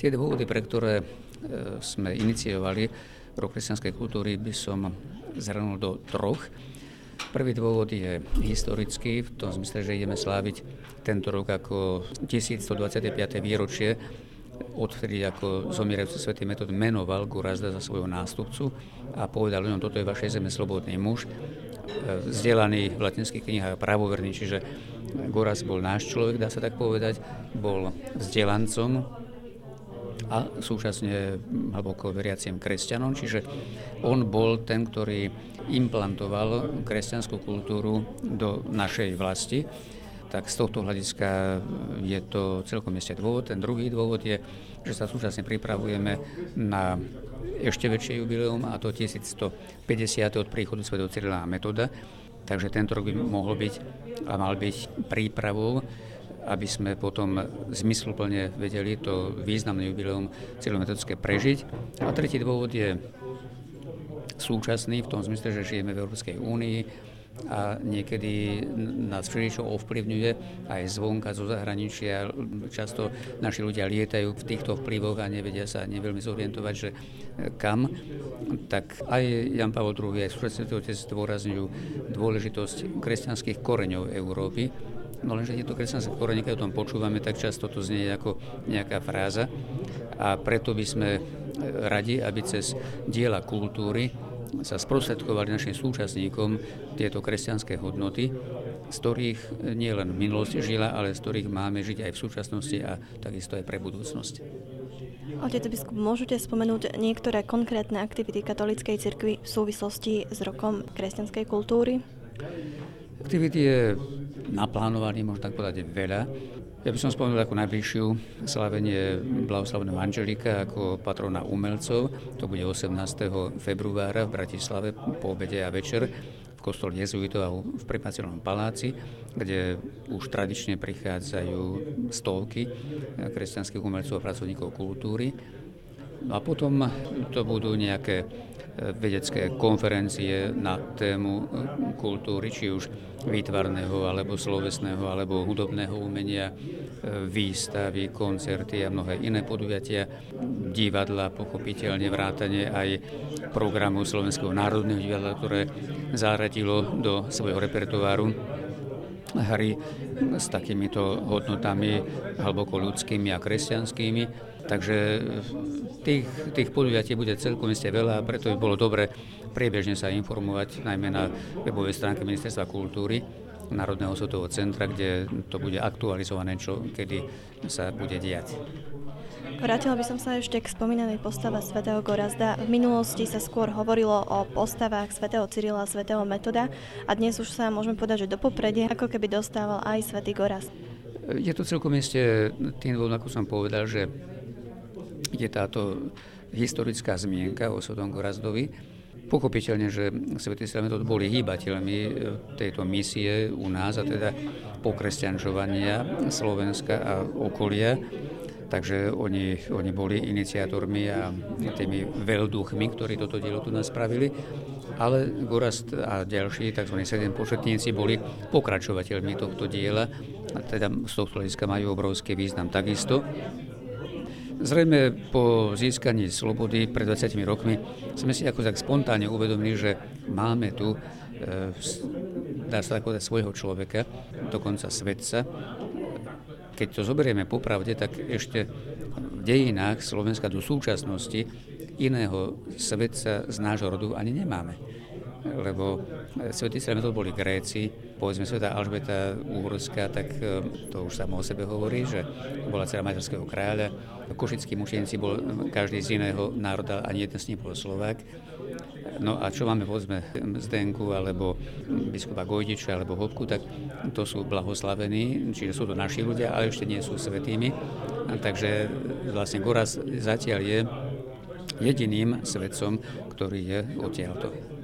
Tie dôvody, pre ktoré sme iniciovali rok kresťanskej kultúry, by som zhrnul do troch. Prvý dôvod je historický, v tom zmysle, že ideme sláviť tento rok ako 1125. výročie, odvtedy ako zomierajúci svätý Metod menoval Gorazda za svojho nástupcu a povedal ľuďom, toto je vašej zeme slobodný muž, vzdelaný v latinských knihách, pravoverný, čiže Gorazd bol náš človek, dá sa tak povedať, bol vzdelancom a súčasne hlboko veriacim kresťanom, čiže on bol ten, ktorý implantoval kresťanskú kultúru do našej vlasti. Tak z tohto hľadiska je to celkom ešte dôvod. Ten druhý dôvod je, že sa súčasne pripravujeme na ešte väčšie jubileum, a to 1150. od príchodu svätého Cyrila a Metoda. Takže tento rok by mohol byť a mal byť prípravou, aby sme potom zmysluplne vedeli to významné jubileum cyrilometodické prežiť. A tretí dôvod je súčasný v tom zmysle, že žijeme v Európskej únii a niekedy nás všeličo ovplyvňuje aj zvonka, zo zahraničia. Často naši ľudia lietajú v týchto vplyvoch a nevedia sa neveľmi zorientovať, že kam. Tak aj Jan Pavol II, aj súčasný otec zdôrazňujú dôležitosť kresťanských koreňov Európy. No lenže tieto kresťanské korene, keď o tom počúvame, tak často to znie ako nejaká fráza. A preto by sme radi, aby cez diela kultúry sa sprostredkovali našim súčasníkom tieto kresťanské hodnoty, z ktorých nie len v minulosti žila, ale z ktorých máme žiť aj v súčasnosti a takisto aj pre budúcnosť. Otec biskup, môžete spomenúť niektoré konkrétne aktivity katolíckej cirkvi v súvislosti s rokom kresťanskej kultúry? Aktivity je naplánovaný, možno tak povedať, veľa. Ja by som spomenul ako najbližšiu slávenie blahoslaveného Angelika ako patrona umelcov. To bude 18. februára v Bratislave po obede a večer v kostole jezuitov v Primaciálnom paláci, kde už tradične prichádzajú stovky kresťanských umelcov a pracovníkov kultúry. No a potom to budú nejaké vedecké konferencie na tému kultúry, či už výtvarného, alebo slovesného, alebo hudobného umenia, výstavy, koncerty a mnohé iné podujatia, divadla, pochopiteľne vrátane aj programu Slovenského národného divadla, ktoré zaradilo do svojho repertoáru hry s takýmito hodnotami hlboko ľudskými a kresťanskými. Takže tých podujatí bude celkom iste veľa a preto by bolo dobre priebežne sa informovať najmä na webovej stránke Ministerstva kultúry, Národného osvetového centra, kde to bude aktualizované, čo kedy sa bude diať. Vrátila by som sa ešte k spomínanej postave svätého Gorazda. V minulosti sa skôr hovorilo o postavách svätého Cyrila a svätého Metoda a dnes už sa môžeme povedať, že do popredia ako keby dostával aj svätý Gorazd. Je to celkom ešte tým dôvodom, ako som povedal, že je táto historická zmienka o svätom Gorazdovi. Pochopiteľne, že svätý Cyril a Metod boli hýbateľmi tejto misie u nás, a teda pokresťančovania Slovenska a okolia. Takže oni boli iniciátormi a tými veľduchmi, ktorí toto dielo tu nás spravili. Ale Gorazd a ďalší tzv. Sedempočetníci boli pokračovateľmi tohto diela a teda z tohto hľadiska majú obrovský význam takisto. Zrejme po získaní slobody pred 20 rokmi sme si ako tak spontánne uvedomili, že máme tu, dá sa tak povedať, svojho človeka, dokonca svetca. Keď to zoberieme popravde, tak ešte v dejinách Slovenska do súčasnosti iného svetca z nášho rodu ani nemáme. Lebo svätý Cyril a Metod boli Gréci, povedzme svätá Alžbeta Uhorská, tak to už samo o sebe hovorí, že bola dcera maďarského kráľa. Košickí mučeníci bol každý z iného národa, ani jeden z nich bol Slovák. No a čo máme, povedzme, Zdenku alebo biskupa Gojdiča alebo Hopku, tak to sú blahoslavení, čiže sú to naši ľudia, ale ešte nie sú svätými. Takže vlastne Gorazd zatiaľ je jediným svetcom, ktorý je odtiaľto.